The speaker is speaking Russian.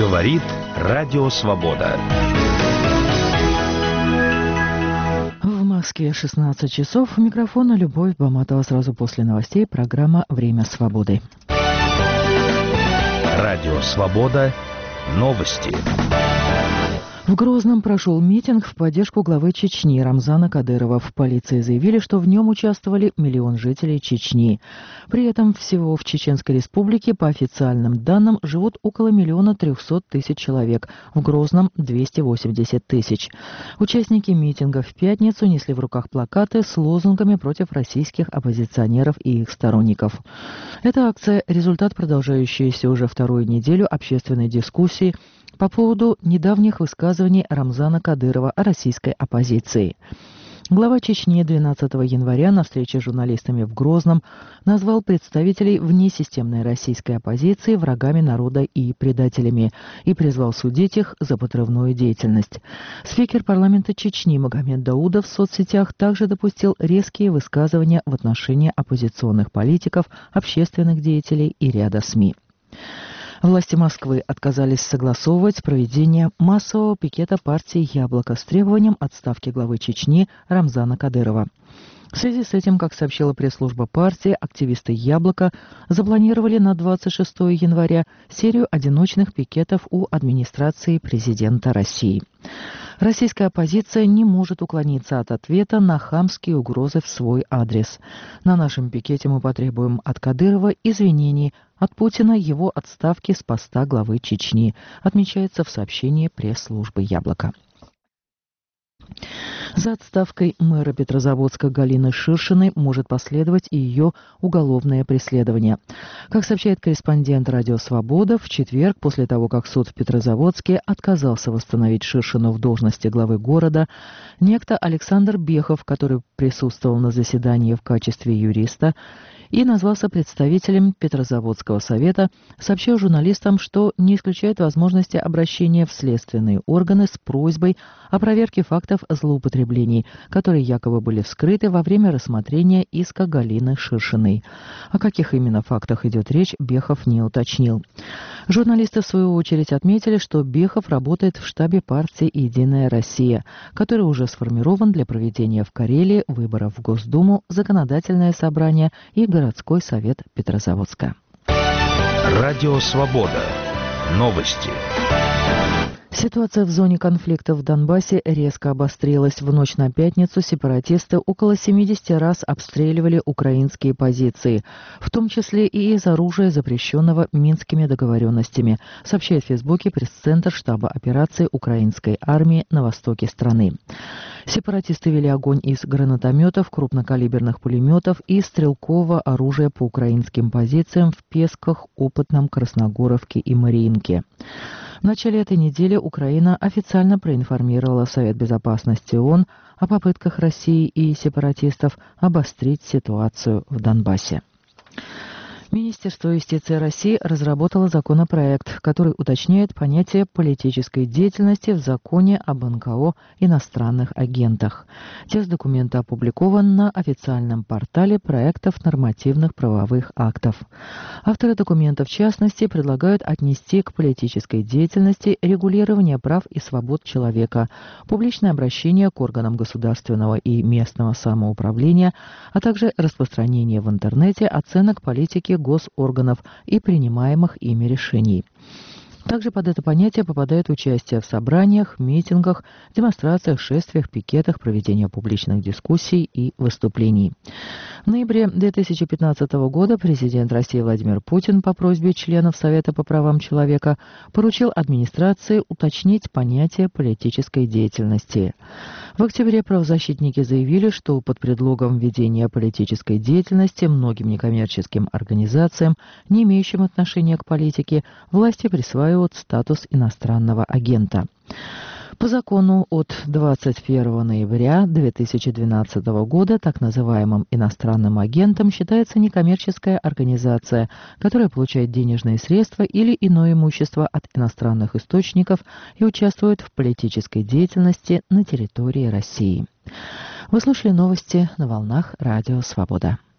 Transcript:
Говорит Радио Свобода. В Москве 16 часов. У микрофона Любовь Баматова. Сразу после новостей программа «Время свободы». Радио Свобода. Новости. В Грозном прошел митинг в поддержку главы Чечни Рамзана Кадырова. В полиции заявили, что в нем участвовали 1 миллион жителей Чечни. При этом всего в Чеченской Республике, по официальным данным, живут около 1 300 000 человек. В Грозном – 280 000. Участники митинга в пятницу несли в руках плакаты с лозунгами против российских оппозиционеров и их сторонников. Эта акция – результат продолжающейся уже вторую неделю общественной дискуссии по поводу недавних высказываний Рамзана Кадырова о российской оппозиции. Глава Чечни 12 января на встрече с журналистами в Грозном назвал представителей внесистемной российской оппозиции врагами народа и предателями и призвал судить их за подрывную деятельность. Спикер парламента Чечни Магомед Даудов в соцсетях также допустил резкие высказывания в отношении оппозиционных политиков, общественных деятелей и ряда СМИ. Власти Москвы отказались согласовывать проведение массового пикета партии «Яблоко» с требованием отставки главы Чечни Рамзана Кадырова. В связи с этим, как сообщила пресс-служба партии, активисты «Яблока» запланировали на 26 января серию одиночных пикетов у администрации президента России. Российская оппозиция не может уклониться от ответа на хамские угрозы в свой адрес. На нашем пикете мы потребуем от Кадырова извинений, от Путина его отставки с поста главы Чечни, отмечается в сообщении пресс-службы «Яблоко». За отставкой мэра Петрозаводска Галины Ширшиной может последовать и ее уголовное преследование. Как сообщает корреспондент «Радио Свобода», в четверг, после того, как суд в Петрозаводске отказался восстановить Ширшину в должности главы города, некто Александр Бехов, который присутствовал на заседании в качестве юриста и назвался представителем Петрозаводского совета, сообщил журналистам, что не исключает возможности обращения в следственные органы с просьбой о проверке фактов злоупотреблений, которые якобы были вскрыты во время рассмотрения иска Галины Ширшиной. О каких именно фактах идет речь, Бехов не уточнил. Журналисты, в свою очередь, отметили, что Бехов работает в штабе партии «Единая Россия», который уже сформирован для проведения в Карелии выборов в Госдуму, Законодательное собрание и городской совет Петрозаводска. Радио Свобода. Новости. Ситуация в зоне конфликта в Донбассе резко обострилась. В ночь на пятницу сепаратисты около 70 раз обстреливали украинские позиции, в том числе и из оружия, запрещенного Минскими договоренностями, сообщает в Фейсбуке пресс-центр штаба операции украинской армии на востоке страны. Сепаратисты вели огонь из гранатометов, крупнокалиберных пулеметов и стрелкового оружия по украинским позициям в Песках, Опытном, Красногоровке и Мариинке. В начале этой недели Украина официально проинформировала Совет Безопасности ООН о попытках России и сепаратистов обострить ситуацию в Донбассе. Министерство юстиции России разработало законопроект, который уточняет понятие политической деятельности в законе об НКО иностранных агентах. Текст документа опубликован на официальном портале проектов нормативных правовых актов. Авторы документа, в частности, предлагают отнести к политической деятельности регулирование прав и свобод человека, публичное обращение к органам государственного и местного самоуправления, а также распространение в интернете оценок политики госорганов и принимаемых ими решений. Также под это понятие попадает участие в собраниях, митингах, демонстрациях, шествиях, пикетах, проведение публичных дискуссий и выступлений. В ноябре 2015 года президент России Владимир Путин по просьбе членов Совета по правам человека поручил администрации уточнить понятие политической деятельности. В октябре правозащитники заявили, что под предлогом ведения политической деятельности многим некоммерческим организациям, не имеющим отношения к политике, власти присваивают статус иностранного агента. По закону от 21 ноября 2012 года так называемым иностранным агентом считается некоммерческая организация, которая получает денежные средства или иное имущество от иностранных источников и участвует в политической деятельности на территории России. Вы слушали новости на волнах Радио Свобода.